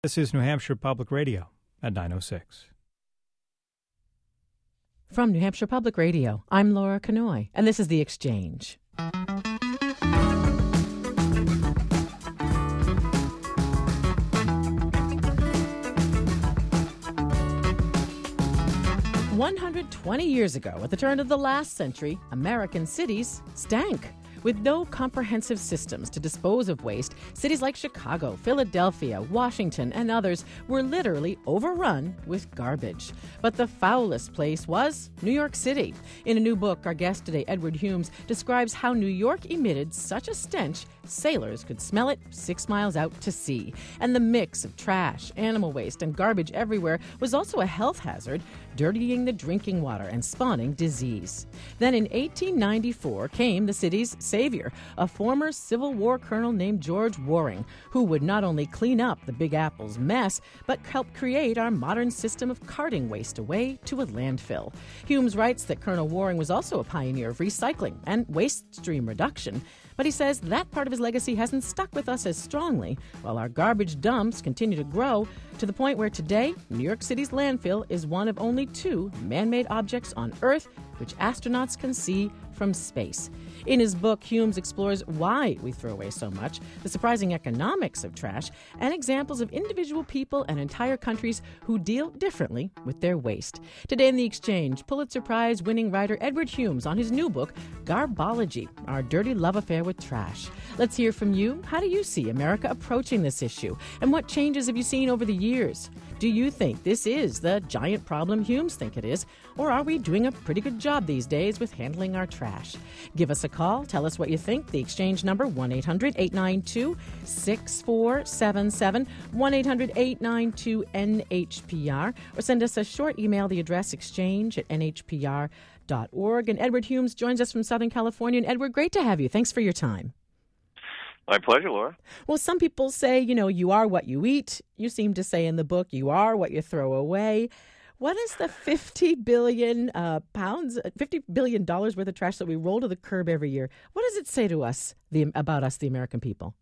This is New Hampshire Public Radio at 9:06. From New Hampshire Public Radio, I'm Laura Kanoy, and this is The Exchange. "120 years ago, at the turn of the last century, American cities stank. With no comprehensive systems to dispose of waste, cities like Chicago, Philadelphia, Washington, and others were literally overrun with garbage. But the foulest place was New York City. In a new book, our guest today, Edward Humes, describes how New York emitted such a stench sailors could smell it 6 miles out to sea. And the mix of trash, animal waste, and garbage everywhere was also a health hazard, dirtying the drinking water and spawning disease. Then in 1894 came the city's savior, a former Civil War colonel named George Waring, who would not only clean up the Big Apple's mess, but help create our modern system of carting waste away to a landfill. Humes writes that Colonel Waring was also a pioneer of recycling and waste stream reduction, but he says that part of his legacy hasn't stuck with us as strongly, while our garbage dumps continue to grow to the point where today, New York City's landfill is one of only 2 man-made objects on Earth which astronauts can see from space. In his book, Humes explores why we throw away so much, the surprising economics of trash, and examples of individual people and entire countries who deal differently with their waste. Today in The Exchange, Pulitzer Prize-winning writer Edward Humes on his new book, Garbology, Our Dirty Love Affair with Trash. Let's hear from you. How do you see America approaching this issue? And what changes have you seen over the years? Do you think this is the giant problem Humes think it is? Or are we doing a pretty good job these days with handling our trash? Give us a call. Tell us what you think. The Exchange number, 1-800-892-6477, 1-800-892-NHPR, or send us a short email, the address exchange@nhpr.org. And Edward Humes joins us from Southern California. And Edward, great to have you. Thanks for your time. My pleasure, Laura. Well, some people say, you are what you eat. You seem to say in the book, you are what you throw away. What is the $50 billion worth of trash that we roll to the curb every year? What does it say to us about us, the American people?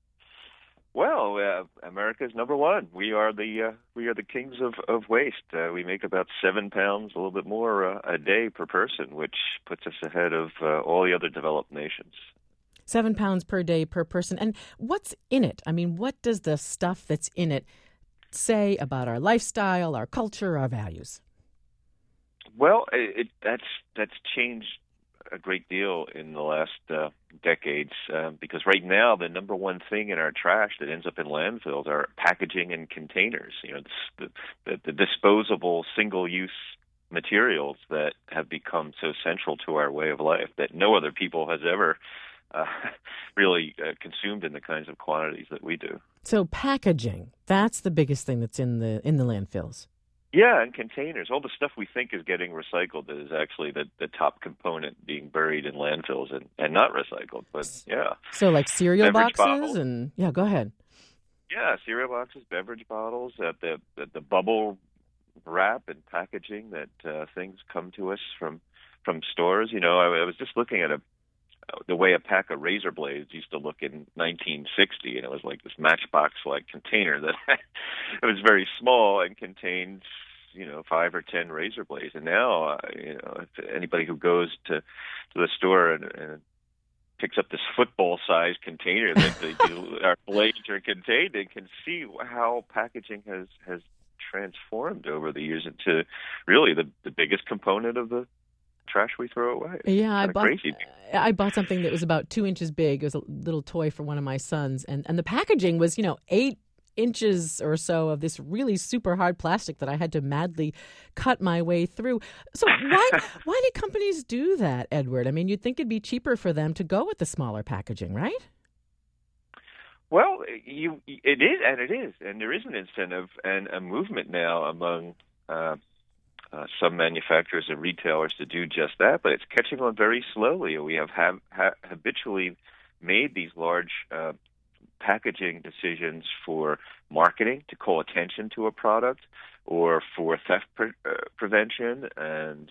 Well, America's number one. We are the kings of waste. We make about 7 pounds, a little bit more a day per person, which puts us ahead of all the other developed nations. 7 pounds per day per person. And what's in it? I mean, what does the stuff that's in it say about our lifestyle, our culture, our values? Well, that's changed a great deal in the last decades because right now the number one thing in our trash that ends up in landfills are packaging and containers. The disposable single-use materials that have become so central to our way of life that no other people has ever really consumed in the kinds of quantities that we do. So packaging, that's the biggest thing that's in the landfills. Yeah, and containers. All the stuff we think is getting recycled is actually the top component being buried in landfills and not recycled. But yeah. So like cereal beverage boxes bottles. and go ahead. Yeah, cereal boxes, beverage bottles, the bubble wrap and packaging that things come to us from stores. I was just looking at the way a pack of razor blades used to look in 1960, and it was like this matchbox-like container that it was very small and contained, 5 or 10 razor blades. And now, if anybody who goes to the store and picks up this football-sized container that our blades are contained in, can see how packaging has transformed over the years into really the biggest component of the trash we throw away. Yeah, I bought something that was about 2 inches big. It was a little toy for one of my sons, and the packaging was 8 inches or so of this really super hard plastic that I had to madly cut my way through. So why do companies do that, Edward? I mean, you'd think it'd be cheaper for them to go with the smaller packaging, right? Well, it is, and there is an incentive and a movement now among some manufacturers and retailers to do just that, but it's catching on very slowly. We have habitually made these large packaging decisions for marketing to call attention to a product or for theft prevention, and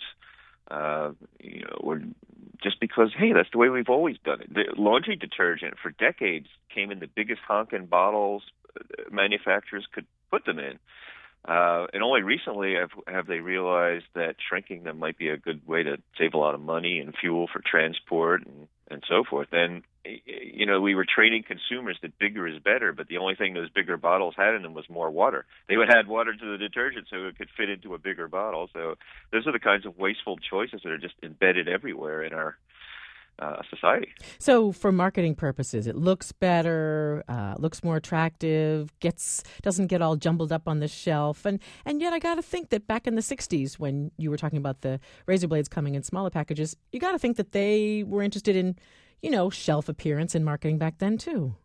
or just because, hey, that's the way we've always done it. The laundry detergent for decades came in the biggest honkin' bottles manufacturers could put them in. And only recently have they realized that shrinking them might be a good way to save a lot of money and fuel for transport and so forth. And, we were training consumers that bigger is better, but the only thing those bigger bottles had in them was more water. They would add water to the detergent so it could fit into a bigger bottle. So those are the kinds of wasteful choices that are just embedded everywhere in our society. So for marketing purposes, it looks better, looks more attractive, doesn't get all jumbled up on the shelf. And yet I got to think that back in the 60s, when you were talking about the razor blades coming in smaller packages, you got to think that they were interested in, shelf appearance and marketing back then too.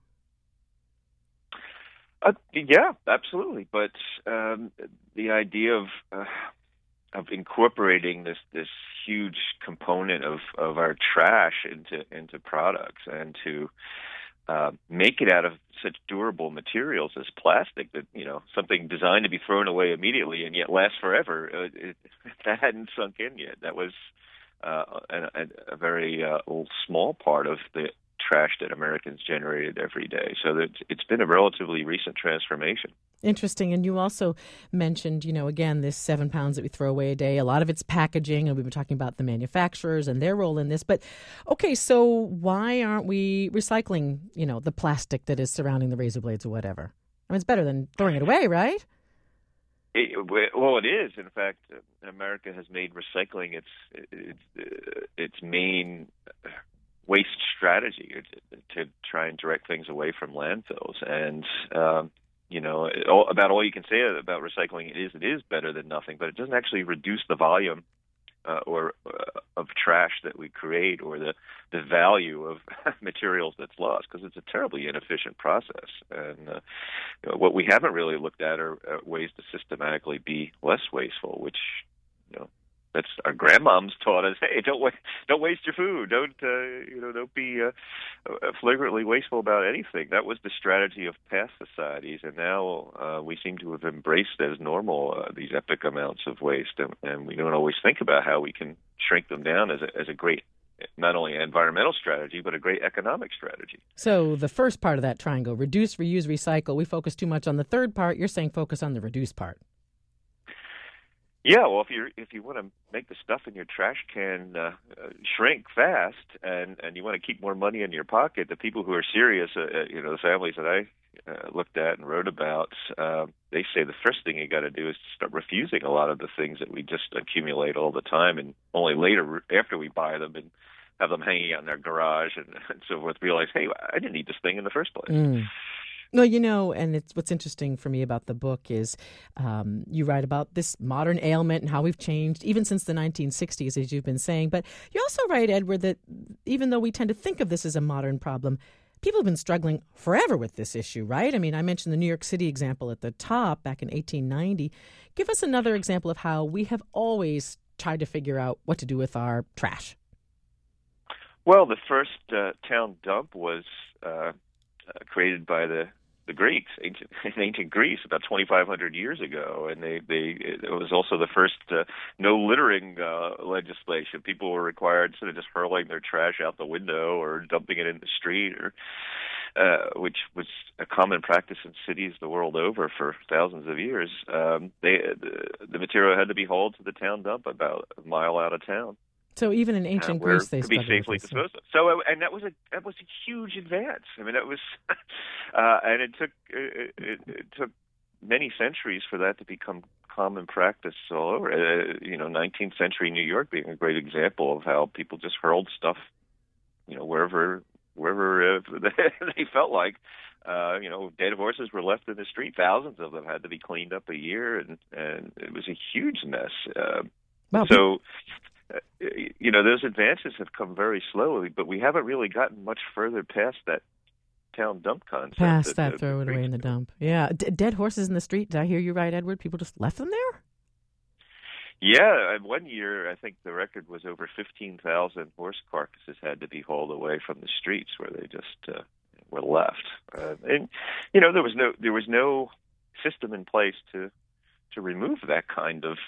Yeah, absolutely. But the idea of incorporating this huge component of our trash into products and to make it out of such durable materials as plastic that something designed to be thrown away immediately and yet last forever, that hadn't sunk in yet. That was a very small part of the trash that Americans generated every day. So it's been a relatively recent transformation. Interesting. And you also mentioned, again, this 7 pounds that we throw away a day. A lot of it's packaging, and we've been talking about the manufacturers and their role in this. But, okay, so why aren't we recycling, the plastic that is surrounding the razor blades or whatever? I mean, it's better than throwing it away, right? Well, it is. In fact, America has made recycling its main waste strategy to try and direct things away from landfills. And about all you can say about recycling it is better than nothing, but it doesn't actually reduce the volume of trash that we create or the value of materials that's lost, because it's a terribly inefficient process. And what we haven't really looked at are ways to systematically be less wasteful, which that's our grandmoms taught us. Hey, don't waste your food. Don't be flagrantly wasteful about anything. That was the strategy of past societies, and now we seem to have embraced as normal these epic amounts of waste, and we don't always think about how we can shrink them down as a great, not only environmental strategy, but a great economic strategy. So the first part of that triangle, reduce, reuse, recycle, we focus too much on the third part. You're saying focus on the reduce part. Yeah, well, if you want to make the stuff in your trash can shrink fast, and you want to keep more money in your pocket, the people who are serious, the families that I looked at and wrote about, they say the first thing you got to do is start refusing a lot of the things that we just accumulate all the time, and only later, after we buy them and have them hanging out in their garage and so forth, realize, hey, I didn't need this thing in the first place. Mm. No, and what's interesting for me about the book is you write about this modern ailment and how we've changed even since the 1960s, as you've been saying. But you also write, Edward, that even though we tend to think of this as a modern problem, people have been struggling forever with this issue, right? I mean, I mentioned the New York City example at the top back in 1890. Give us another example of how we have always tried to figure out what to do with our trash. Well, the first town dump was created by the Greeks, ancient Greece, about 2,500 years ago, and it was also the first no littering legislation. People were required instead of just hurling their trash out the window or dumping it in the street, or which was a common practice in cities the world over for thousands of years. The material had to be hauled to the town dump about a mile out of town. So even in ancient Greece, they could be safely disposed of. So, and that was a huge advance. I mean, that was, and it took many centuries for that to become common practice all over. 19th century New York being a great example of how people just hurled stuff, wherever they felt like. Dead horses were left in the street. Thousands of them had to be cleaned up a year, and it was a huge mess. Wow. So. Those advances have come very slowly, but we haven't really gotten much further past that town dump concept. Past that throw it away in the dump. Yeah. Dead horses in the street. Did I hear you right, Edward? People just left them there? Yeah. One year, I think the record was over 15,000 horse carcasses had to be hauled away from the streets where they just were left. And there was no system in place to remove that kind of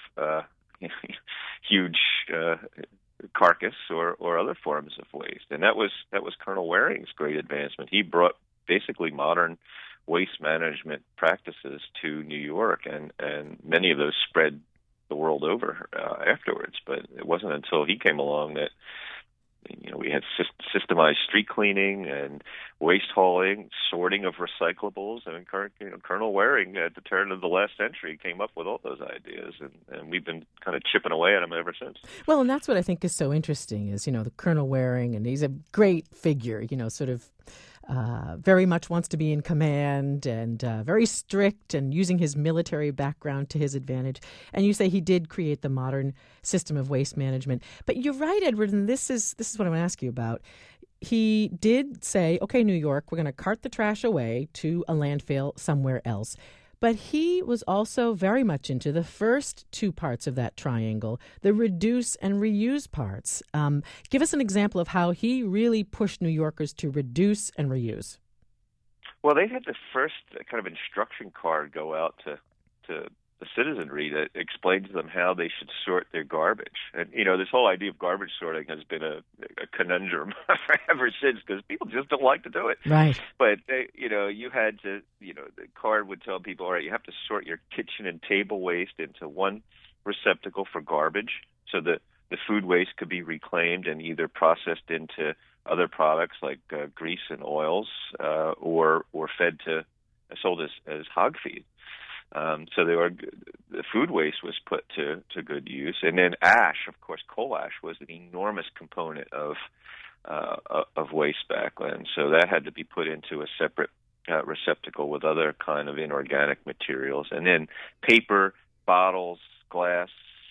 huge carcass or other forms of waste, and that was Colonel Waring's great advancement. He brought basically modern waste management practices to New York, and many of those spread the world over afterwards. But it wasn't until he came along that we had systemized street cleaning and waste hauling, sorting of recyclables. I mean, Colonel Waring at the turn of the last century came up with all those ideas, and we've been kind of chipping away at them ever since. Well, and that's what I think is so interesting is, the Colonel Waring, and he's a great figure, sort of very much wants to be in command and very strict and using his military background to his advantage. And you say he did create the modern system of waste management. But you're right, Edward, and this is what I'm going to ask you about. He did say, okay, New York, we're going to cart the trash away to a landfill somewhere else. But he was also very much into the first two parts of that triangle, the reduce and reuse parts. Give us an example of how he really pushed New Yorkers to reduce and reuse. Well, they had the first kind of instruction card go out to the citizenry that explained to them how they should sort their garbage. And, this whole idea of garbage sorting has been a conundrum ever since, because people just don't like to do it. Right. But, you had to, the card would tell people, all right, you have to sort your kitchen and table waste into one receptacle for garbage, so that the food waste could be reclaimed and either processed into other products like grease and oils, or sold as hog feed. So the food waste was put to good use, and then ash, of course, coal ash was an enormous component of waste back then. So that had to be put into a separate receptacle with other kind of inorganic materials, and then paper, bottles, glass,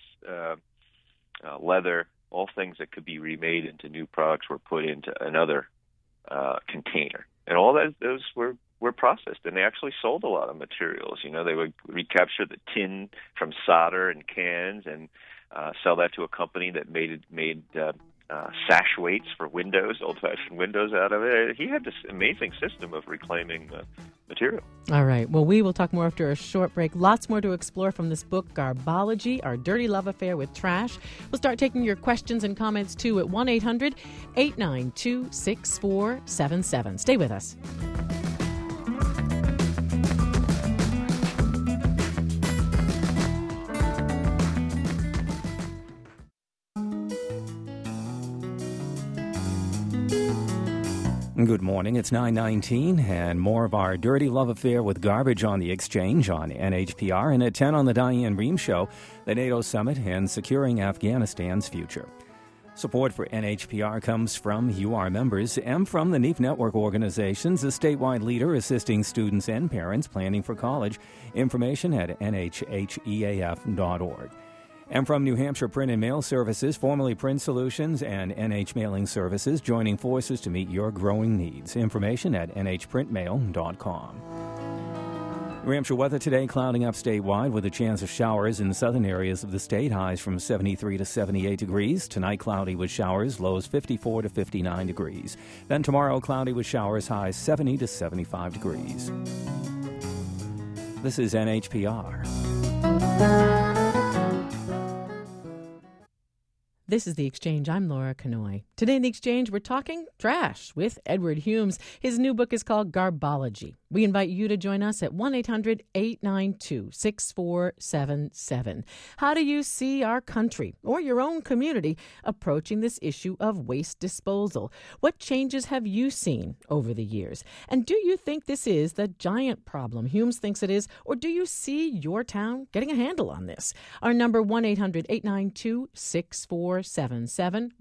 leather, all things that could be remade into new products were put into another container, and all those were processed, and they actually sold a lot of materials. They would recapture the tin from solder and cans and sell that to a company that made sash weights for windows, old-fashioned windows out of it. He had this amazing system of reclaiming material. All right. Well, we will talk more after a short break. Lots more to explore from this book, Garbology, Our Dirty Love Affair with Trash. We'll start taking your questions and comments, too, at 1-800-892-6477. Stay with us. Good morning. It's 9:19, and more of our dirty love affair with garbage on the exchange on NHPR, and at 10 on the Diane Rehm Show, the NATO summit and securing Afghanistan's future. Support for NHPR comes from you, our members, and from the NEAF Network organizations, a statewide leader assisting students and parents planning for college. Information at nhheaf.org. And from New Hampshire Print and Mail Services, formerly Print Solutions, and NH Mailing Services, joining forces to meet your growing needs. Information at nhprintmail.com. New Hampshire weather today, clouding up statewide with a chance of showers in southern areas of the state, highs from 73 to 78 degrees. Tonight, cloudy with showers, lows 54 to 59 degrees. Then tomorrow, cloudy with showers, highs 70 to 75 degrees. This is NHPR. This is The Exchange. I'm Laura Kanoy. Today in The Exchange, we're talking trash with Edward Humes. His new book is called Garbology. We invite you to join us at 1-800-892-6477. How do you see our country or your own community approaching this issue of waste disposal? What changes have you seen over the years? And do you think this is the giant problem Humes thinks it is, or do you see your town getting a handle on this? Our number, 1-800-892-6477,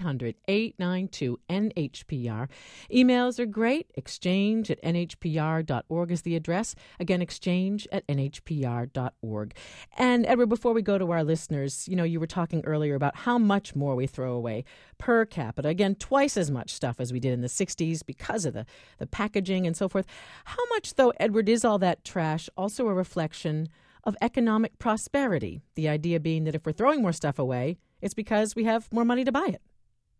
1-800-892-NHPR. Emails are great. exchange@nhpr.org is the address. Again, exchange@nhpr.org. And Edward, before we go to our listeners, you were talking earlier about how much more we throw away per capita. Again, twice as much stuff as we did in the 60s because of the packaging and so forth. How much, though, Edward, is all that trash also a reflection of economic prosperity? The idea being that if we're throwing more stuff away, it's because we have more money to buy it.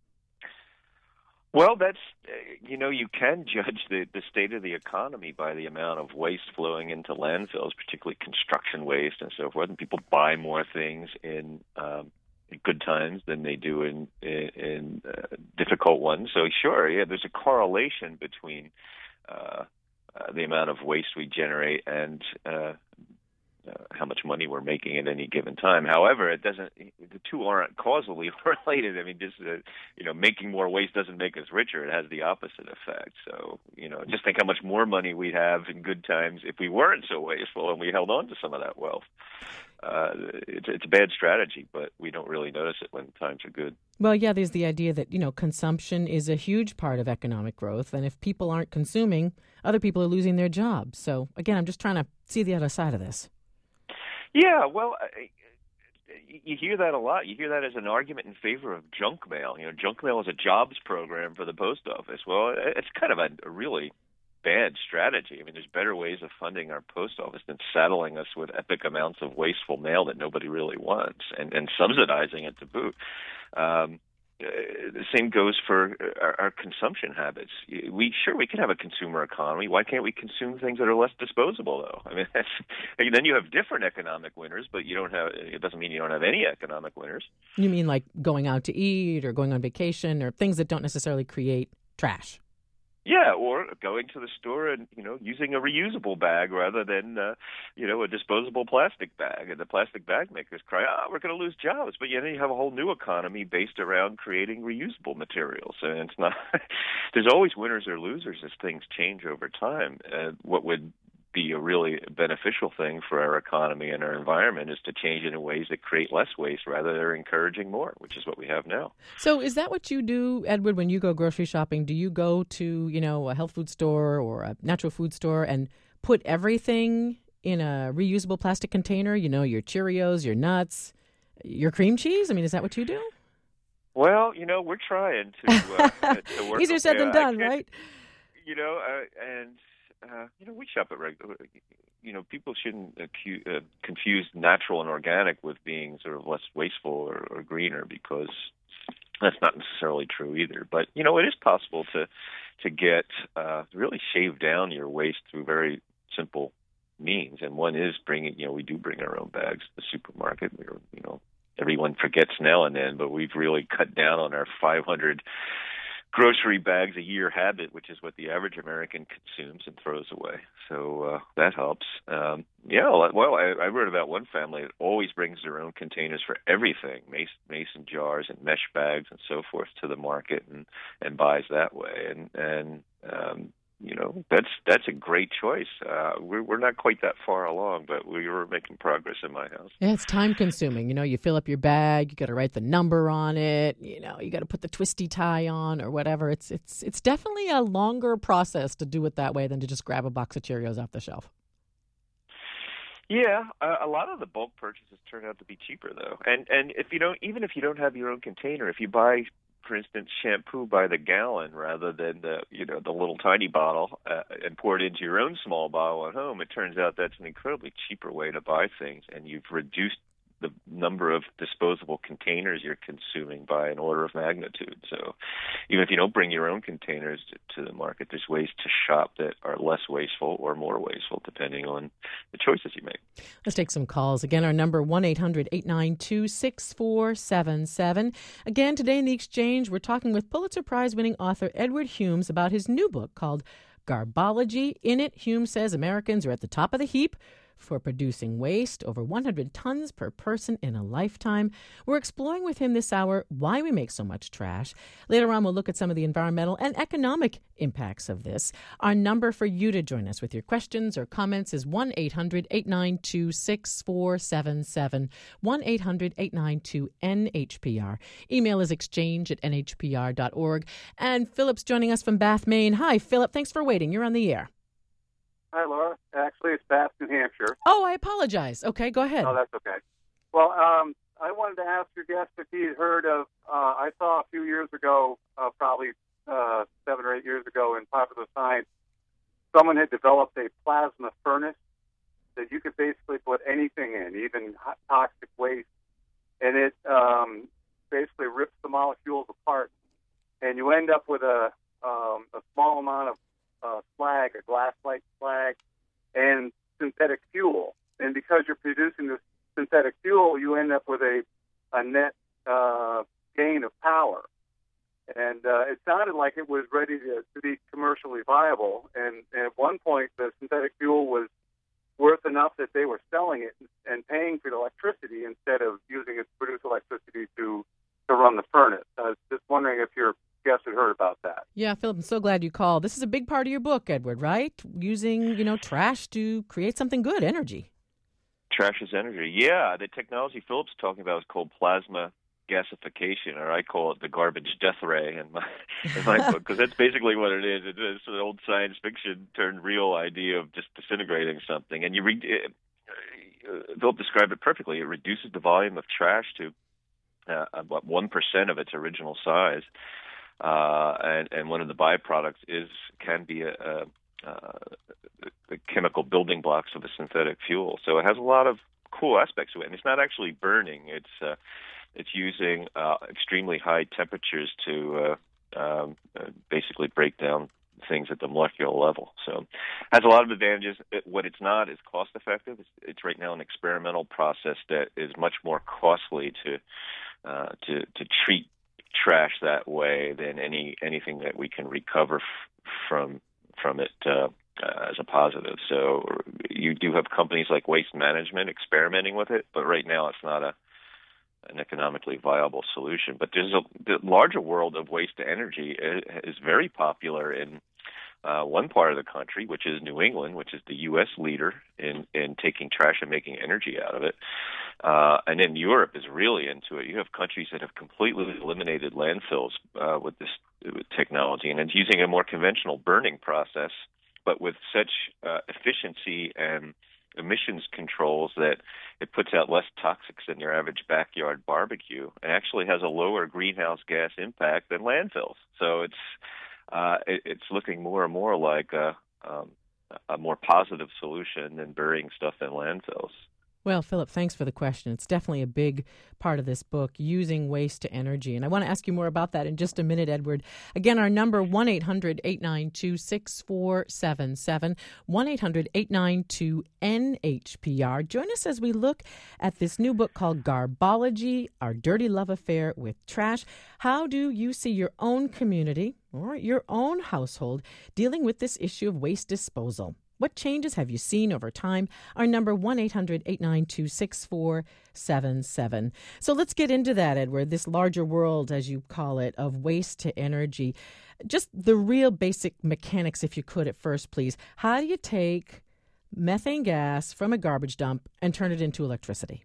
Well, that's, you can judge the state of the economy by the amount of waste flowing into landfills, particularly construction waste and so forth. And people buy more things in good times than they do in difficult ones. So sure, yeah, there's a correlation between the amount of waste we generate and how much money we're making at any given time. However, the two aren't causally related. I mean, just making more waste doesn't make us richer. It has the opposite effect. So, just think how much more money we'd have in good times if we weren't so wasteful and we held on to some of that wealth. It's a bad strategy, but we don't really notice it when times are good. Well, yeah, there's the idea that, consumption is a huge part of economic growth. And if people aren't consuming, other people are losing their jobs. So, again, I'm just trying to see the other side of this. Yeah, well, you hear that a lot. You hear that as an argument in favor of junk mail. Junk mail is a jobs program for the post office. Well, it's kind of a really bad strategy. I mean, there's better ways of funding our post office than saddling us with epic amounts of wasteful mail that nobody really wants and subsidizing it to boot. The same goes for our consumption habits. We can have a consumer economy. Why can't we consume things that are less disposable, though? I mean, then you have different economic winners, but it doesn't mean you don't have any economic winners. You mean like going out to eat or going on vacation or things that don't necessarily create trash? Yeah, or going to the store and, using a reusable bag rather than, a disposable plastic bag. And the plastic bag makers cry, we're going to lose jobs. But you have a whole new economy based around creating reusable materials. And it's not – there's always winners or losers as things change over time. What would be a really beneficial thing for our economy and our environment is to change it in ways that create less waste rather than encouraging more, which is what we have now. So is that what you do, Edward, when you go grocery shopping? Do you go to, a health food store or a natural food store and put everything in a reusable plastic container? Your Cheerios, your nuts, your cream cheese? I mean, is that what you do? Well, we're trying to work. Easier said than done, right? We shop at regular. People shouldn't confuse natural and organic with being sort of less wasteful or greener, because that's not necessarily true either. But it is possible to get really shave down your waste through very simple means, and one is bringing. We do bring our own bags to the supermarket. Everyone forgets now and then, but we've really cut down on our 500 grocery bags a year habit, which is what the average American consumes and throws away. So that helps. I read about one family that always brings their own containers for everything, mason jars and mesh bags and so forth, to the market and buys that way. And that's a great choice. We're not quite that far along, but we were making progress in my house. Yeah, it's time consuming. You fill up your bag, you got to write the number on it. You got to put the twisty tie on or whatever. It's definitely a longer process to do it that way than to just grab a box of Cheerios off the shelf. Yeah, a lot of the bulk purchases turn out to be cheaper though. And even if you don't have your own container, if you buy, for instance, shampoo by the gallon rather than the little tiny bottle and pour it into your own small bottle at home, it turns out that's an incredibly cheaper way to buy things, and you've reduced the number of disposable containers you're consuming by an order of magnitude. So even if you don't bring your own containers to the market, there's ways to shop that are less wasteful or more wasteful depending on the choices you make. Let's take some calls. Again, our number 1-800-892-6477. Again, today in the Exchange, we're talking with Pulitzer Prize-winning author Edward Humes about his new book called Garbology. In it, Humes says Americans are at the top of the heap for producing waste, over 100 tons per person in a lifetime. We're exploring with him this hour why we make so much trash. Later on, we'll look at some of the environmental and economic impacts of this. Our number for you to join us with your questions or comments is 1-800-892-6477, 1-800-892-NHPR. Email is exchange@nhpr.org. And Philip's joining us from Bath, Maine. Hi, Philip. Thanks for waiting. You're on the air. Hi, Laura. Actually, it's Bath, New Hampshire. Oh, I apologize. Okay, go ahead. Oh, that's okay. Well, I wanted to ask your guest if he had heard of, I saw a few years ago, probably 7 or 8 years ago in Popular Science, someone had developed a plasma furnace that you could basically put anything in, even toxic waste, and it basically rips the molecules apart, and you end up with a small amount of slag, a glass-like slag, and synthetic fuel. And because you're producing this synthetic fuel, you end up with a net gain of power. And it sounded like it was ready to be commercially viable. And at one point, the synthetic fuel was worth enough that they were selling it and paying for the electricity instead of using it to produce electricity to run the furnace. I was just wondering if your guest had heard about that. Yeah, Philip, I'm so glad you called. This is a big part of your book, Edward, right? Using, trash to create something good, energy. Trash is energy. Yeah, the technology Philip's talking about is called plasma gasification, or I call it the garbage death ray in my book, because that's basically what it is. It's an old science fiction turned real idea of just disintegrating something. And Philip described it perfectly. It reduces the volume of trash to about 1% of its original size, and one of the byproducts can be the chemical building blocks of a synthetic fuel. So it has a lot of cool aspects to it, and it's not actually burning. It's using extremely high temperatures to basically break down things at the molecular level. So it has a lot of advantages. What it's not is cost effective. It's right now an experimental process that is much more costly to treat trash that way than anything that we can recover from it as a positive. So you do have companies like Waste Management experimenting with it, but right now it's not an economically viable solution. But the larger world of waste to energy is very popular in one part of the country, which is New England, which is the U.S. leader in taking trash and making energy out of it. And then Europe is really into it. You have countries that have completely eliminated landfills with this technology, and it's using a more conventional burning process, but with such efficiency and emissions controls that it puts out less toxics than your average backyard barbecue, and actually has a lower greenhouse gas impact than landfills. So it's looking more and more like a more positive solution than burying stuff in landfills. Well, Philip, thanks for the question. It's definitely a big part of this book, using waste to energy. And I want to ask you more about that in just a minute, Edward. Again, our number, 1-800-892-6477, 1-800-892-NHPR. Join us as we look at this new book called Garbology, Our Dirty Love Affair with Trash. How do you see your own community or your own household dealing with this issue of waste disposal? What changes have you seen over time? Our number, 1-800-892-6477. So let's get into that, Edward, this larger world, as you call it, of waste to energy. Just the real basic mechanics, if you could, at first, please. How do you take methane gas from a garbage dump and turn it into electricity?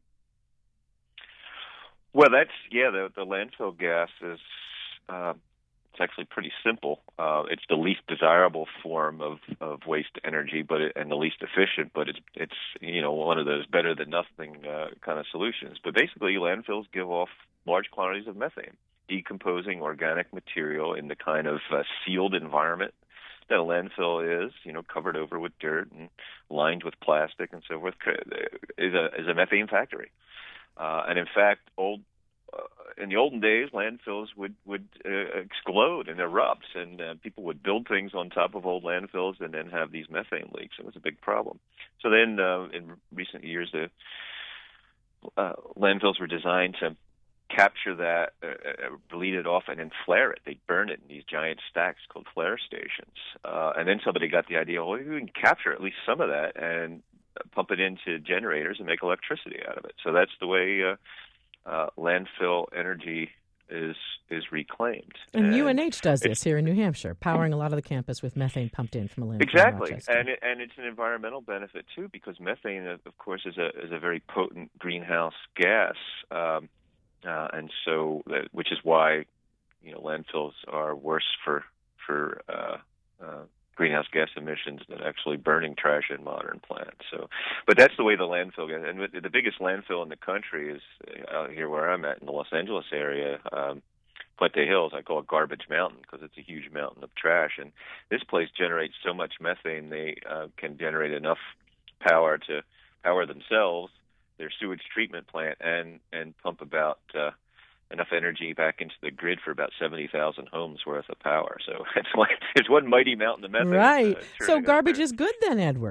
Well, the landfill gas is... it's actually pretty simple. It's the least desirable form of waste energy, and the least efficient. But it's one of those better than nothing kind of solutions. But basically, landfills give off large quantities of methane, decomposing organic material in the kind of sealed environment that a landfill is. Covered over with dirt and lined with plastic and so forth. Is a methane factory. And in fact, in the olden days, landfills would explode and erupt, and people would build things on top of old landfills and then have these methane leaks. It was a big problem. So then, in recent years, the landfills were designed to capture that, bleed it off, and then flare it. They'd burn it in these giant stacks called flare stations. And then somebody got the idea, well, we can capture at least some of that and pump it into generators and make electricity out of it. So that's the way landfill energy is reclaimed. And UNH does this here in New Hampshire, powering a lot of the campus with methane pumped in from a landfill. Exactly, and it's an environmental benefit too, because methane, of course, is a very potent greenhouse gas, and so which is why landfills are worse for greenhouse gas emissions than actually burning trash in modern plants. So, but that's the way the landfill gets. And the biggest landfill in the country is out here where I'm at in the Los Angeles area, Puente Hills. I call it Garbage Mountain because it's a huge mountain of trash. And this place generates so much methane they can generate enough power to power themselves, their sewage treatment plant, and pump about enough energy back into the grid for about 70,000 homes worth of power. So it's one mighty mountain of methane. Right. So garbage is good then, Edward.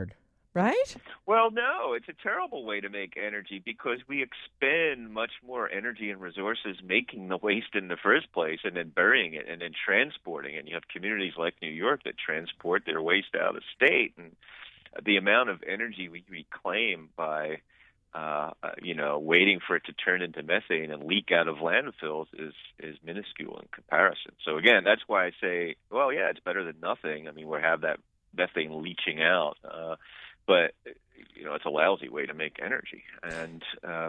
right? Well, no, it's a terrible way to make energy because we expend much more energy and resources making the waste in the first place and then burying it and then transporting it. You have communities like New York that transport their waste out of state, and the amount of energy we reclaim by waiting for it to turn into methane and leak out of landfills is minuscule in comparison. So again, that's why I say, well, yeah, it's better than nothing. I mean, we have that methane leaching out, but it's a lousy way to make energy. And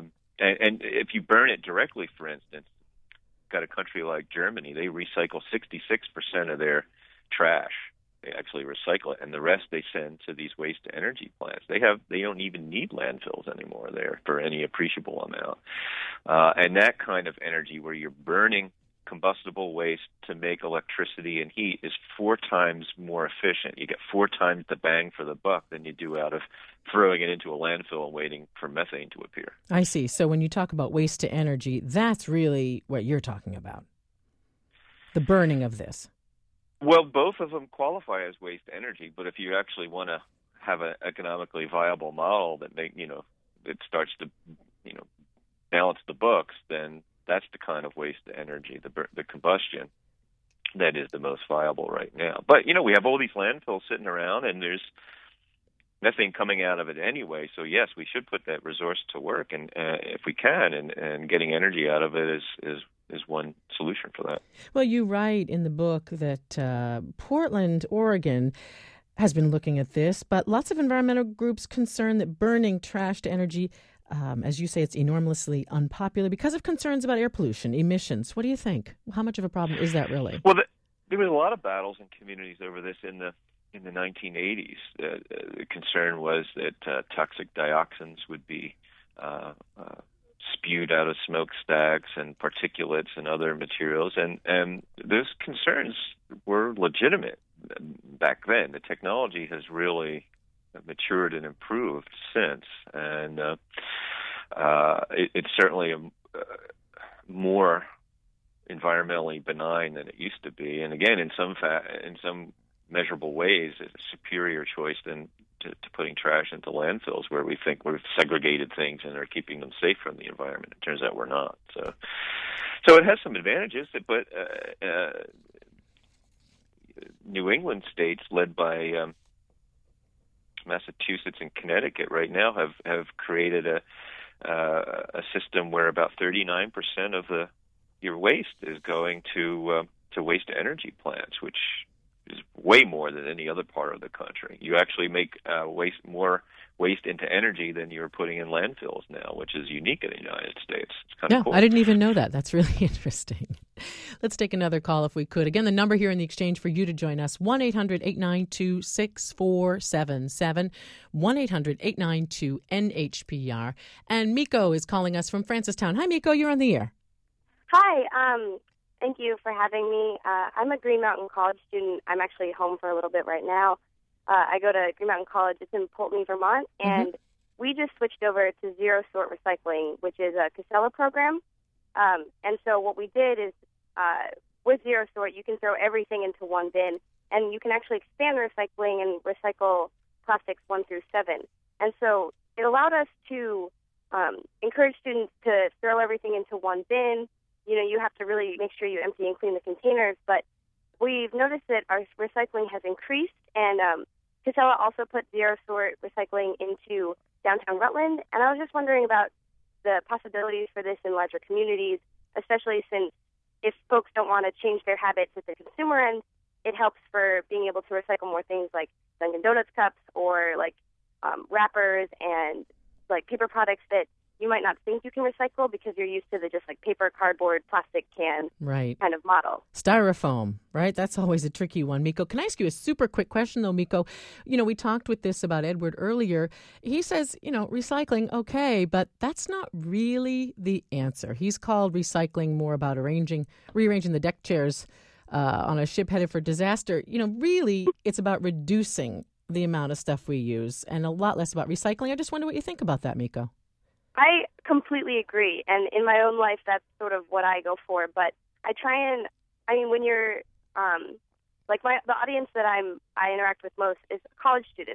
if you burn it directly, for instance, got a country like Germany, they recycle 66% of their trash. They actually recycle it, and the rest they send to these waste-to-energy plants. They don't even need landfills anymore there for any appreciable amount. And that kind of energy where you're burning combustible waste to make electricity and heat is 4 times more efficient. You get 4 times the bang for the buck than you do out of throwing it into a landfill and waiting for methane to appear. I see. So when you talk about waste-to-energy, that's really what you're talking about, the burning of this. Well, both of them qualify as waste energy, but if you actually want to have an economically viable model that it starts to balance the books, then that's the kind of waste energy, the combustion, that is the most viable right now. But we have all these landfills sitting around, and there's nothing coming out of it anyway. So yes, we should put that resource to work, and if we can, and getting energy out of it is one solution for that. Well, you write in the book that Portland, Oregon, has been looking at this, but lots of environmental groups concerned that burning trash to energy, as you say, it's enormously unpopular because of concerns about air pollution, emissions. What do you think? How much of a problem is that really? Well, there was a lot of battles in communities over this in the 1980s. The concern was that toxic dioxins would be spewed out of smokestacks and particulates and other materials, and those concerns were legitimate back then. The technology has really matured and improved since, and it's certainly more environmentally benign than it used to be. And again, in some measurable ways, it's a superior choice than to putting trash into landfills, where we think we've segregated things and are keeping them safe from the environment. It turns out we're not. So it has some advantages, but New England states, led by Massachusetts and Connecticut, right now have created a system where about 39% of your waste is going to waste energy plants, which is way more than any other part of the country. You actually make more waste into energy than you're putting in landfills now, which is unique in the United States. It's kind of cool. I didn't even know that. That's really interesting. Let's take another call if we could. Again, the number here in the exchange for you to join us, 1-800-892-6477, 1-800-892-NHPR. And Miko is calling us from Francistown. Hi, Miko. You're on the air. Hi. Thank you for having me. I'm a Green Mountain College student. I'm actually home for a little bit right now. I go to Green Mountain College. It's in Poultney, Vermont, and we just switched over to Zero Sort Recycling, which is a Casella program. And so what we did is with Zero Sort, you can throw everything into one bin, and you can actually expand recycling and recycle plastics 1 through 7. And so it allowed us to encourage students to throw everything into one bin. You have to really make sure you empty and clean the containers, but we've noticed that our recycling has increased, and Casella also put Zero Sort Recycling into downtown Rutland, and I was just wondering about the possibilities for this in larger communities, especially since if folks don't want to change their habits at the consumer end, it helps for being able to recycle more things like Dunkin' Donuts cups or like wrappers and like paper products that you might not think you can recycle because you're used to the just like paper, cardboard, plastic can kind of model. Styrofoam, right? That's always a tricky one. Miko, can I ask you a super quick question though, Miko? We talked with this about Edward earlier. He says, recycling, okay, but that's not really the answer. He's called recycling more about rearranging the deck chairs on a ship headed for disaster. Really, it's about reducing the amount of stuff we use and a lot less about recycling. I just wonder what you think about that, Miko. I completely agree, and in my own life, that's sort of what I go for. But I try and, when you're, the audience that I interact with most is college students,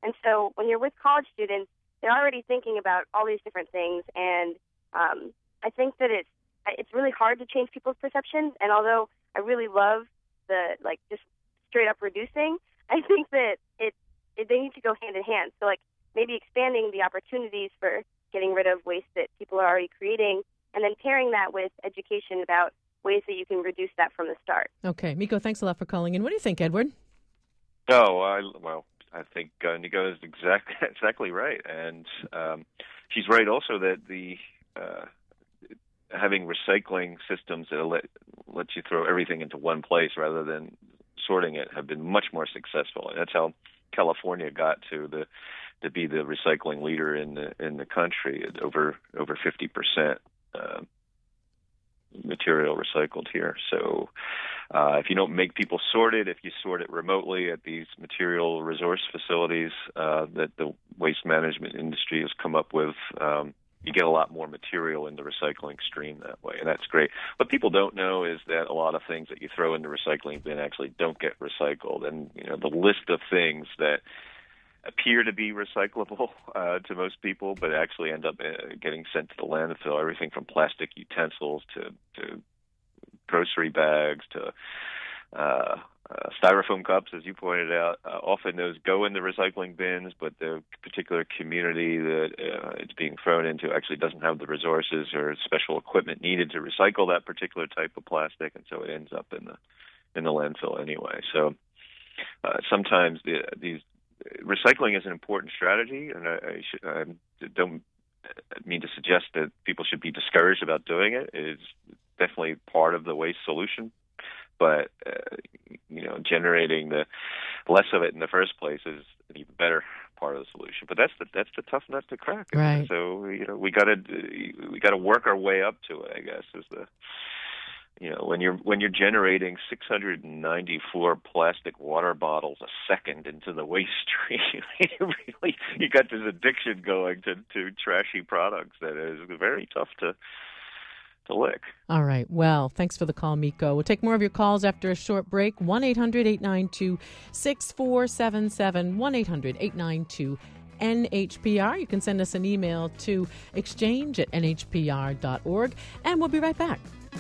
And so when you're with college students, they're already thinking about all these different things. And I think that it's really hard to change people's perceptions. And although I really love the just straight up reducing, I think that they need to go hand in hand. So maybe expanding the opportunities for getting rid of waste that people are already creating, and then pairing that with education about ways that you can reduce that from the start. Okay, Miko, thanks a lot for calling in. What do you think, Edward? I think Nico is exactly right, and she's right also that the having recycling systems that let you throw everything into one place rather than sorting it have been much more successful, and that's how California got to be the recycling leader in the country at over 50% material recycled here. So if you don't make people sort it, if you sort it remotely at these material resource facilities that the waste management industry has come up with, you get a lot more material in the recycling stream that way, and that's great. What people don't know is that a lot of things that you throw in the recycling bin actually don't get recycled, and the list of things that appear to be recyclable to most people, but actually end up getting sent to the landfill. Everything from plastic utensils to grocery bags to styrofoam cups, as you pointed out. Often those go in the recycling bins, but the particular community that it's being thrown into actually doesn't have the resources or special equipment needed to recycle that particular type of plastic, and so it ends up in the landfill anyway. So sometimes these recycling is an important strategy, and I don't mean to suggest that people should be discouraged about doing it. It's definitely part of the waste solution, but generating the less of it in the first place is an even better part of the solution. But that's the tough nut to crack. Right. So we got to work our way up to it, I guess, is the. When you're generating 694 plastic water bottles a second into the waste stream, you got this addiction going to trashy products that is very tough to lick. All right. Well, thanks for the call, Miko. We'll take more of your calls after a short break. 1-800-892-6477. 1-800-892-NHPR. You can send us an email to exchange@nhpr.org, and we'll be right back.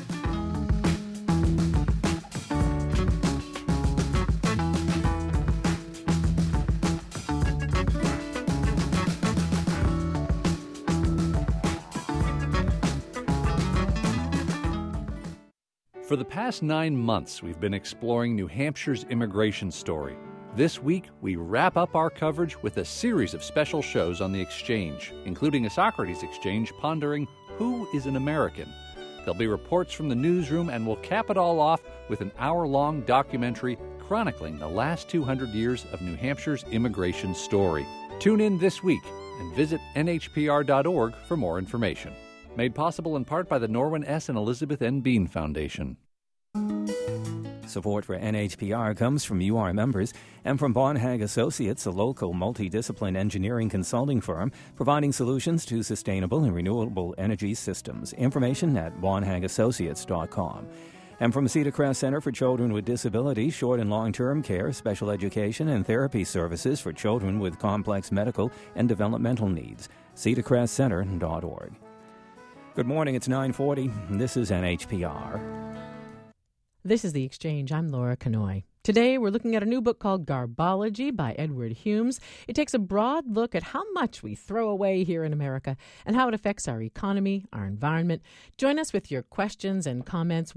For the past 9 months, we've been exploring New Hampshire's immigration story. This week, we wrap up our coverage with a series of special shows on the Exchange, including a Socrates Exchange pondering who is an American. There'll be reports from the newsroom, and we'll cap it all off with an hour-long documentary chronicling the last 200 years of New Hampshire's immigration story. Tune in this week and visit nhpr.org for more information. Made possible in part by the Norwin S. and Elizabeth N. Bean Foundation. Support for NHPR comes from UR members and from Bonhag Associates, a local multidiscipline engineering consulting firm providing solutions to sustainable and renewable energy systems. Information at bonhagassociates.com. And from Cedar Crest Center for Children with Disabilities, short and long-term care, special education, and therapy services for children with complex medical and developmental needs. cedarcrestcenter.org. Good morning, it's 9:40. This is NHPR. This is The Exchange. I'm Laura Kanoy. Today, we're looking at a new book called Garbology by Edward Humes. It takes a broad look at how much we throw away here in America and how it affects our economy, our environment. Join us with your questions and comments,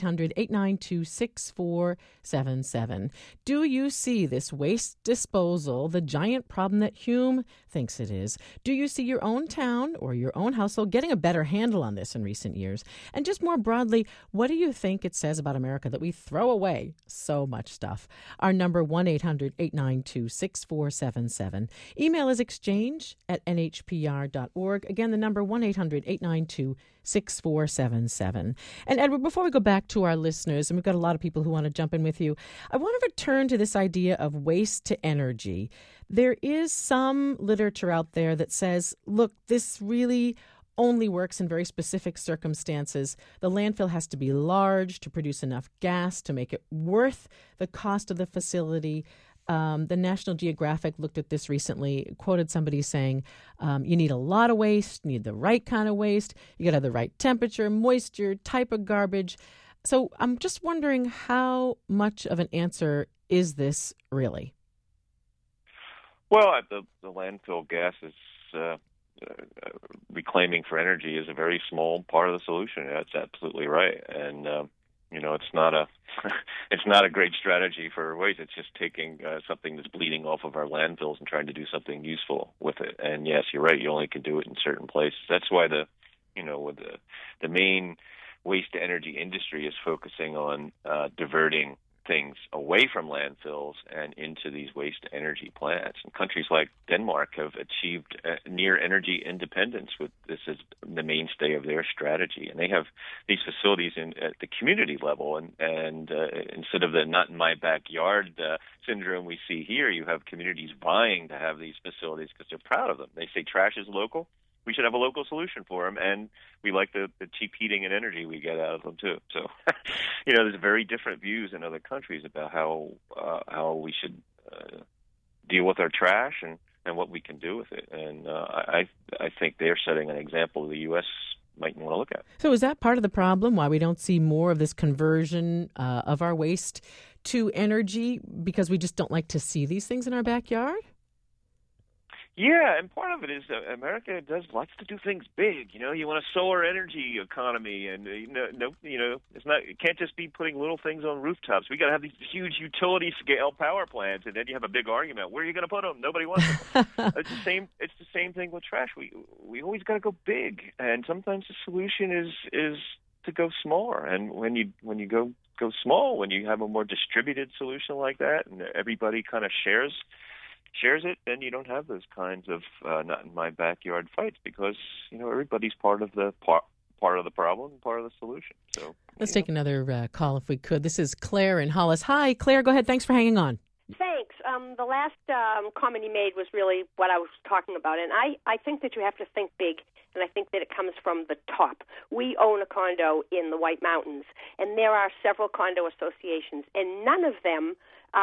1-800-892-6477. Do you see this waste disposal, the giant problem that Hume thinks it is? Do you see your own town or your own household getting a better handle on this in recent years? And just more broadly, what do you think it says about America that we throw away so much stuff? Our number, 1-800-892-6477. Email is exchange@nhpr.org. Again, the number, 1-800-892-6477. And Edward, before we go back to our listeners, and we've got a lot of people who want to jump in with you, I want to return to this idea of waste to energy. There is some literature out there that says, look, this really only works in very specific circumstances. The landfill has to be large to produce enough gas to make it worth the cost of the facility. The National Geographic looked at this recently, quoted somebody saying, you need a lot of waste, you need the right kind of waste, you got to have the right temperature, moisture, type of garbage. So I'm just wondering, how much of an answer is this really? Well, the landfill gases reclaiming for energy is a very small part of the solution. That's absolutely right, and it's not a great strategy for waste. It's just taking something that's bleeding off of our landfills and trying to do something useful with it. And yes, you're right. You only can do it in certain places. That's why the main waste to energy industry is focusing on diverting things away from landfills and into these waste energy plants. And countries like Denmark have achieved near energy independence with this as the mainstay of their strategy. And they have these facilities at the community level. And instead of the not in my backyard syndrome we see here, you have communities vying to have these facilities because they're proud of them. They say trash is local. We should have a local solution for them, and we like the cheap heating and energy we get out of them too. So, there's very different views in other countries about how we should deal with our trash and what we can do with it. And I think they're setting an example the U.S. might want to look at. So, is that part of the problem? Why we don't see more of this conversion of our waste to energy, because we just don't like to see these things in our backyard? Yeah, and part of it is America likes to do things big. You want a solar energy economy, and it can't just be putting little things on rooftops. We got to have these huge utility scale power plants, and then you have a big argument. Where are you going to put them? Nobody wants them. It's the same thing with trash. We always got to go big, and sometimes the solution is to go smaller. And when you go small, when you have a more distributed solution like that, and everybody kind of shares it, then you don't have those kinds of not in my backyard fights, because everybody's part of the problem, part of the solution. So let's take another call if we could. This is Claire in Hollis. Hi, Claire. Go ahead. Thanks for hanging on. Thanks. The last comment you made was really what I was talking about, and I think that you have to think big, and I think that it comes from the top. We own a condo in the White Mountains, and there are several condo associations, and none of them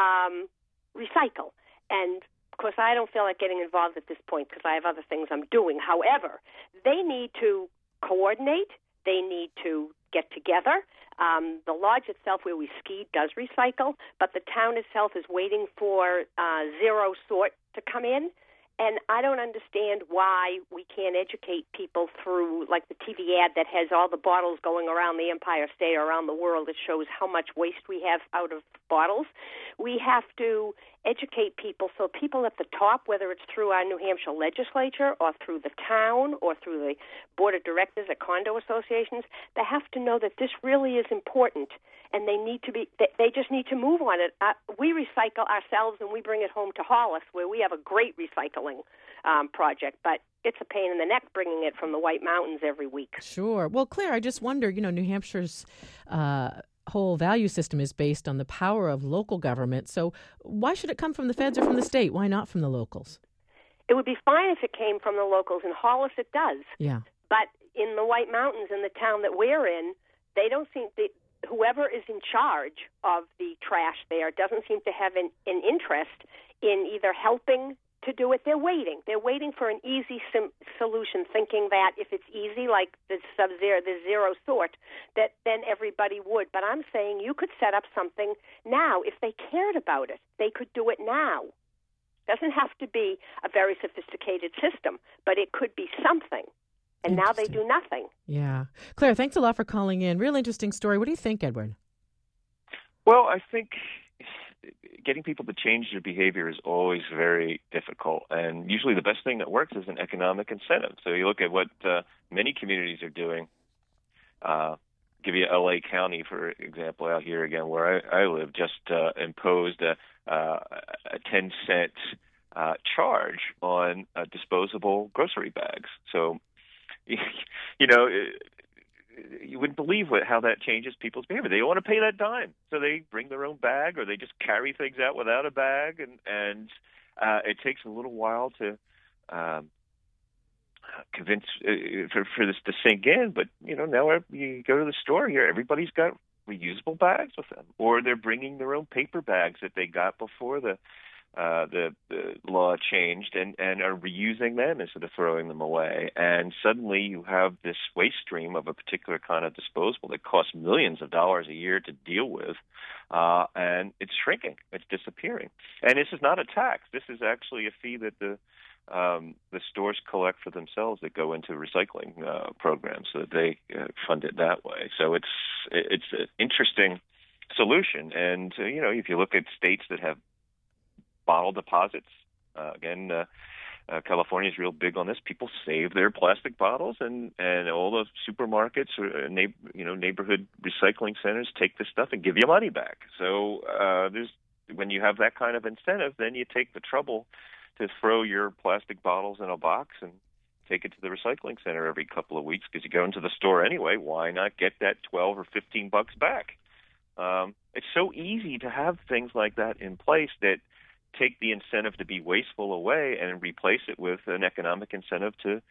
recycle. And of course, I don't feel like getting involved at this point because I have other things I'm doing. However, they need to coordinate. They need to get together. The lodge itself where we ski does recycle, but the town itself is waiting for Zero Sort to come in. And I don't understand why we can't educate people through, like, the TV ad that has all the bottles going around the Empire State or around the world. It shows how much waste we have out of bottles. We have to educate people so people at the top, whether it's through our New Hampshire legislature or through the town or through the board of directors at condo associations, they have to know that this really is important. And they just need to move on it. We recycle ourselves, and we bring it home to Hollis, where we have a great recycling project. But it's a pain in the neck bringing it from the White Mountains every week. Sure. Well, Claire, I just wonder, New Hampshire's whole value system is based on the power of local government. So why should it come from the feds or from the state? Why not from the locals? It would be fine if it came from the locals. In Hollis, it does. Yeah. But in the White Mountains, in the town that we're in, they don't seem whoever is in charge of the trash there doesn't seem to have an interest in either helping to do it. They're waiting for an easy solution, thinking that if it's easy, like the Zero Sort, that then everybody would. But I'm saying you could set up something now. If they cared about it, they could do it now. Doesn't have to be a very sophisticated system, but it could be something. And now they do nothing. Yeah. Claire, thanks a lot for calling in. Real interesting story. What do you think, Edward? Well, I think getting people to change their behavior is always very difficult. And usually the best thing that works is an economic incentive. So you look at what many communities are doing. Give you L.A. County, for example, out here again, where I live, just imposed a 10-cent charge on disposable grocery bags. So, you wouldn't believe how that changes people's behavior. They don't want to pay that dime, so they bring their own bag, or they just carry things out without a bag, and it takes a little while to convince for this to sink in. But now you go to the store here, everybody's got reusable bags with them, or they're bringing their own paper bags that they got before the the law changed and are reusing them instead of throwing them away. And suddenly you have this waste stream of a particular kind of disposable that costs millions of dollars a year to deal with, and it's shrinking. It's disappearing. And this is not a tax. This is actually a fee that the stores collect for themselves that go into recycling programs, so that they fund it that way. So it's an interesting solution. And if you look at states that have bottle deposits, California is real big on this. People save their plastic bottles, and all the supermarkets or neighborhood recycling centers take this stuff and give you money back. So when you have that kind of incentive, then you take the trouble to throw your plastic bottles in a box and take it to the recycling center every couple of weeks, because you go into the store anyway. Why not get that $12 or $15 back? It's so easy to have things like that in place that take the incentive to be wasteful away and replace it with an economic incentive to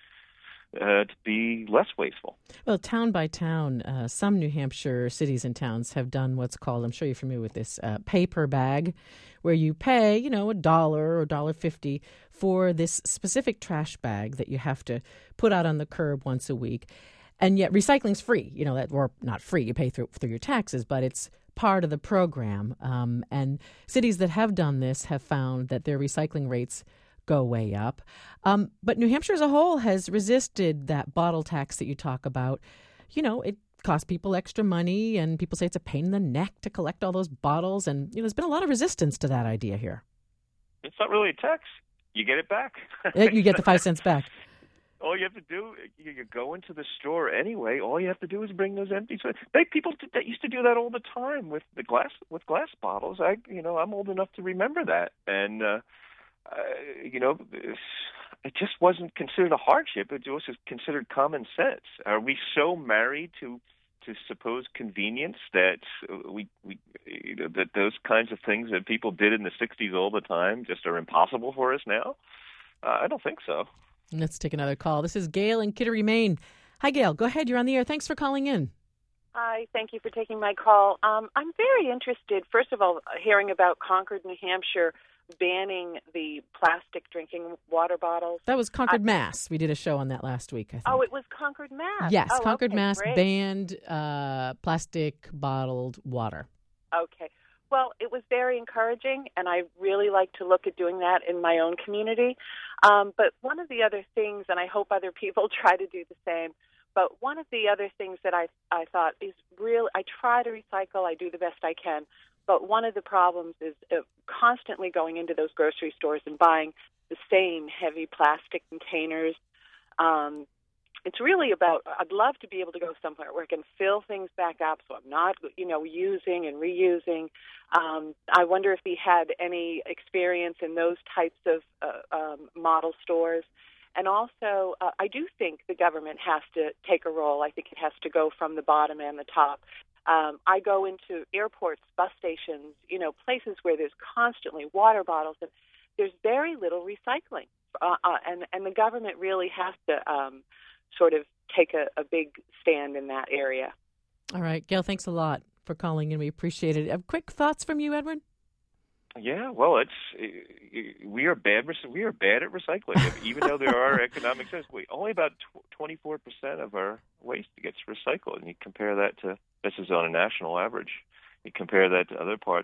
be less wasteful. Well, town by town, some New Hampshire cities and towns have done what's called, I'm sure you're familiar with this, paper bag, where you pay, $1 or $1.50 for this specific trash bag that you have to put out on the curb once a week. And yet recycling's free, or not free, you pay through your taxes, but it's part of the program. And cities that have done this have found that their recycling rates go way up. But New Hampshire as a whole has resisted that bottle tax that you talk about. It costs people extra money, and people say it's a pain in the neck to collect all those bottles. And, there's been a lot of resistance to that idea here. It's not really a tax. You get it back. You get the 5 cents back. All you have to do, you go into the store anyway. All you have to do is bring those empty. People that used to do that all the time with glass bottles. I'm old enough to remember that, and it just wasn't considered a hardship. It was considered common sense. Are we so married to supposed convenience that that those kinds of things that people did in the '60s all the time just are impossible for us now? I don't think so. Let's take another call. This is Gail in Kittery, Maine. Hi, Gail. Go ahead. You're on the air. Thanks for calling in. Hi. Thank you for taking my call. I'm very interested, first of all, hearing about Concord, New Hampshire, banning the plastic drinking water bottles. That was Concord, Mass. We did a show on that last week, I think. Oh, it was Concord, Mass. Yes, Concord, okay, Mass great. banned plastic bottled water. Okay. Well, it was very encouraging, and I really like to look at doing that in my own community. But one of the other things, and I hope other people try to do the same, but one of the other things that I thought is real, I try to recycle, I do the best I can, but one of the problems is constantly going into those grocery stores and buying the same heavy plastic containers. It's really about, I'd love to be able to go somewhere where I can fill things back up so I'm not, using and reusing. I wonder if he had any experience in those types of model stores. And also, I do think the government has to take a role. I think it has to go from the bottom and the top. I go into airports, bus stations, places where there's constantly water bottles, and there's very little recycling. And the government really has to sort of take a big stand in that area. All right. Gail, thanks a lot for calling in. We appreciate it. Quick thoughts from you, Edward? Yeah, well, we are bad at recycling. Even though there are economic sense, only about 24% of our waste gets recycled. And you compare that to, this is on a national average, you compare that to other parts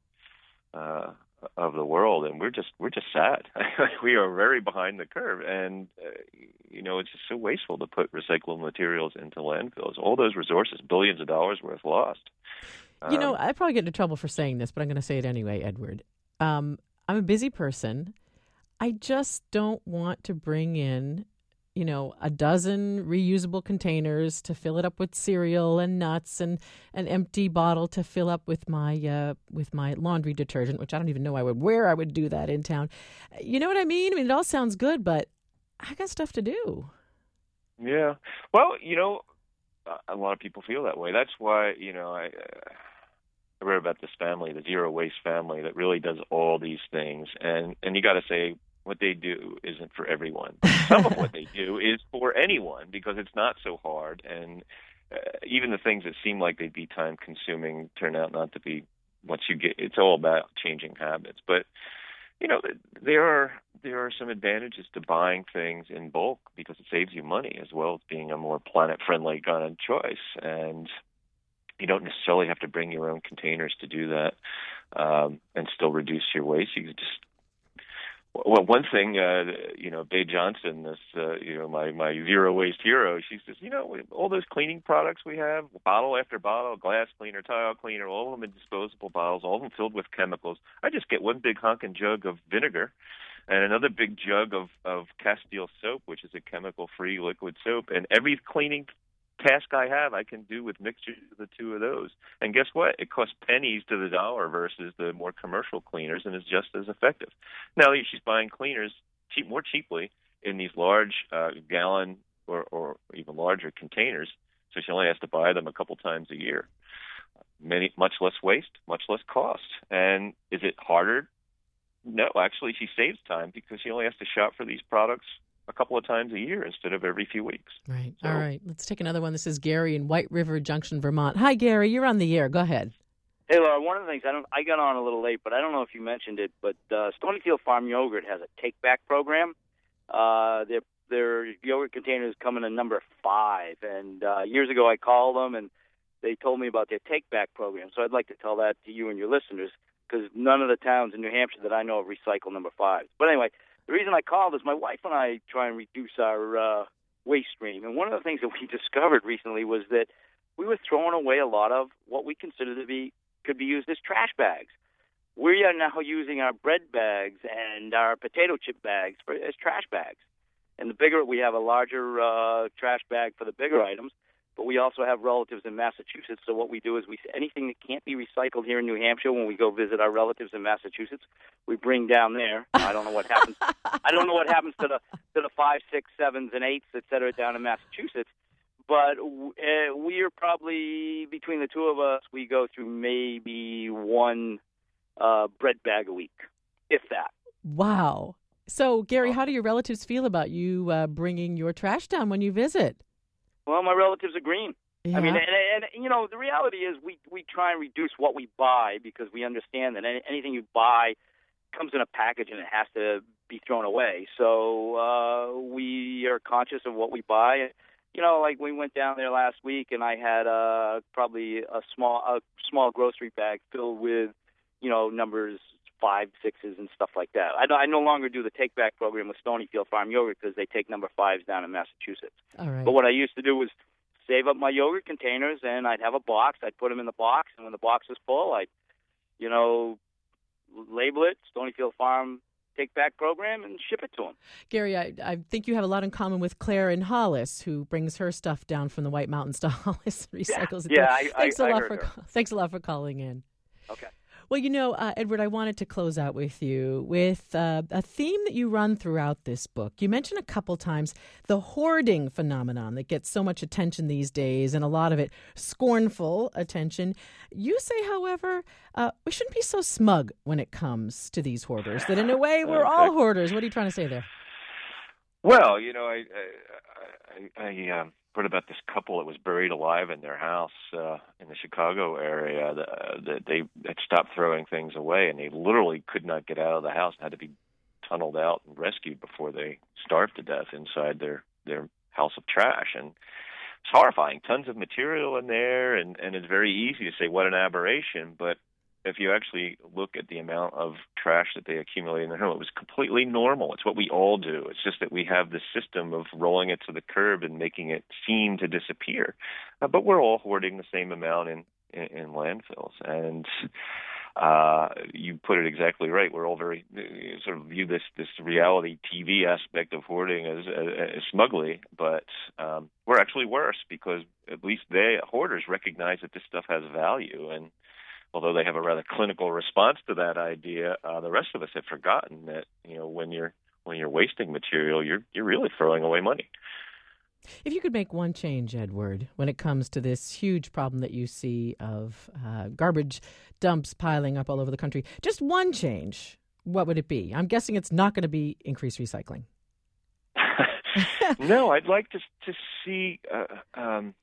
of the world, and we're just sad. We are very behind the curve, and it's just so wasteful to put recyclable materials into landfills. All those resources, billions of dollars worth lost. I probably get into trouble for saying this, but I'm going to say it anyway, Edward. I'm a busy person. I just don't want to bring in, a dozen reusable containers to fill it up with cereal and nuts, and an empty bottle to fill up with my laundry detergent, which I don't even know where I would do that in town. You know what I mean? It all sounds good, but I got stuff to do. Yeah. Well, a lot of people feel that way. That's why, I read about this family, the Zero Waste family, that really does all these things. And you got to say, what they do isn't for everyone. Some of what they do is for anyone, because it's not so hard. And even the things that seem like they'd be time-consuming turn out not to be. Once you get, it's all about changing habits. But there are some advantages to buying things in bulk because it saves you money as well as being a more planet-friendly kind of choice. And you don't necessarily have to bring your own containers to do that and still reduce your waste. You can just one thing, Bae Johnson, this, my zero waste hero, she says, all those cleaning products we have, bottle after bottle, glass cleaner, tile cleaner, all of them in disposable bottles, all of them filled with chemicals. I just get one big honking jug of vinegar and another big jug of Castile soap, which is a chemical-free liquid soap, and every cleaning task I have, I can do with mixtures of the two of those. And guess what? It costs pennies to the dollar versus the more commercial cleaners, and is just as effective. Now, she's buying cleaners more cheaply in these large gallon or even larger containers, so she only has to buy them a couple times a year. Much less waste, much less cost. And is it harder? No, actually, she saves time because she only has to shop for these products a couple of times a year instead of every few weeks. Right. So, all right. Let's take another one. This is Gary in White River Junction, Vermont. Hi, Gary. You're on the air. Go ahead. Hey, Laura. One of the things, I got on a little late, but I don't know if you mentioned it, but Stonyfield Farm Yogurt has a take-back program. Their yogurt containers come in a number 5, and years ago I called them, and they told me about their take-back program. So I'd like to tell that to you and your listeners, because none of the towns in New Hampshire that I know of recycle number 5s. But anyway, the reason I called is my wife and I try and reduce our waste stream. And one of the things that we discovered recently was that we were throwing away a lot of what we consider could be used as trash bags. We are now using our bread bags and our potato chip bags as trash bags. And we have a larger trash bag for the bigger items, but we also have relatives in Massachusetts. So what we do is anything that can't be recycled here in New Hampshire, when we go visit our relatives in Massachusetts, we bring down there. I don't know what happens. I don't know what happens to the 5, 6, 7s, and 8s, et cetera, down in Massachusetts. But we are probably, between the two of us, we go through maybe one bread bag a week, if that. Wow. So, Gary, how do your relatives feel about you bringing your trash down when you visit? Well, my relatives are green. Yeah. I mean, and the reality is we try and reduce what we buy because we understand that anything you buy comes in a package and it has to be thrown away. So we are conscious of what we buy. Like we went down there last week and I had probably a small grocery bag filled with, numbers 5, 6s and stuff like that. I no longer do the take-back program with Stonyfield Farm Yogurt because they take number 5s down in Massachusetts. All right. But what I used to do was save up my yogurt containers, and I'd have a box. I'd put them in the box, and when the box was full, I'd, label it, Stonyfield Farm take-back program, and ship it to them. Gary, I think you have a lot in common with Claire in Hollis, who brings her stuff down from the White Mountains to Hollis and recycles it. Yeah, Thanks a lot for calling in. Okay. Well, Edward, I wanted to close out with you with a theme that you run throughout this book. You mentioned a couple times the hoarding phenomenon that gets so much attention these days, and a lot of it scornful attention. You say, however, we shouldn't be so smug when it comes to these hoarders, that in a way we're all hoarders. What are you trying to say there? Well, I heard about this couple that was buried alive in their house in the Chicago area. That they had stopped throwing things away, and they literally could not get out of the house and had to be tunneled out and rescued before they starved to death inside their house of trash. And it's horrifying. Tons of material in there, and it's very easy to say what an aberration, but if you actually look at the amount of trash that they accumulate in their home, it was completely normal. It's what we all do. It's just that we have this system of rolling it to the curb and making it seem to disappear. But we're all hoarding the same amount in landfills. And you put it exactly right. We're all very sort of view this reality TV aspect of hoarding as smugly, but we're actually worse because at least hoarders recognize that this stuff has value. And although they have a rather clinical response to that idea, the rest of us have forgotten that when you're wasting material, you're really throwing away money. If you could make one change, Edward, when it comes to this huge problem that you see of garbage dumps piling up all over the country, just one change, what would it be? I'm guessing it's not going to be increased recycling. No, I'd like to see a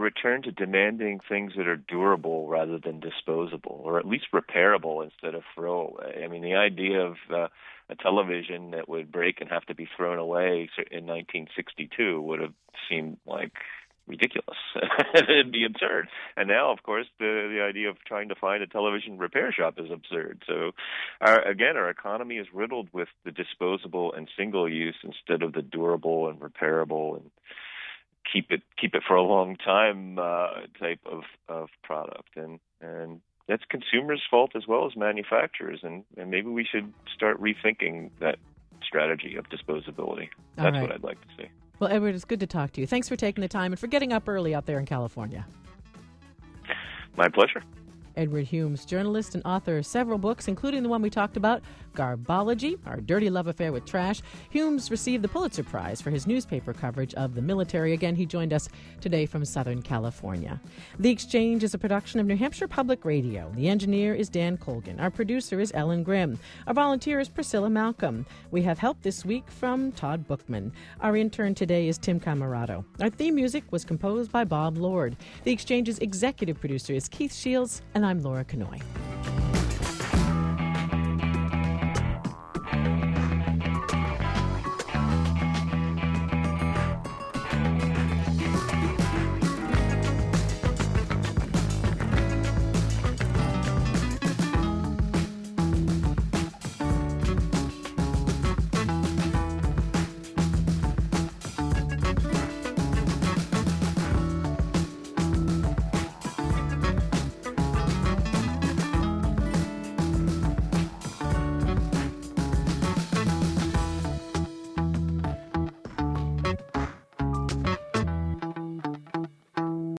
return to demanding things that are durable rather than disposable, or at least repairable instead of throwaway. I mean, the idea of a television that would break and have to be thrown away in 1962 would have seemed like ridiculous. It'd be absurd. And now, of course, the idea of trying to find a television repair shop is absurd. So, our economy is riddled with the disposable and single use instead of the durable and repairable and keep it for a long time type of product. And that's consumers' fault as well as manufacturers. And maybe we should start rethinking that strategy of disposability. That's what I'd like to see. Well, Edward, it's good to talk to you. Thanks for taking the time and for getting up early out there in California. My pleasure. Edward Humes, journalist and author of several books, including the one we talked about, Garbology, Our Dirty Love Affair with Trash. Humes received the Pulitzer Prize for his newspaper coverage of the military. Again, he joined us today from Southern California. The Exchange is a production of New Hampshire Public Radio. The engineer is Dan Colgan. Our producer is Ellen Grimm. Our volunteer is Priscilla Malcolm. We have help this week from Todd Bookman. Our intern today is Tim Camarato. Our theme music was composed by Bob Lord. The Exchange's executive producer is Keith Shields, and I'm Laura Kanoy.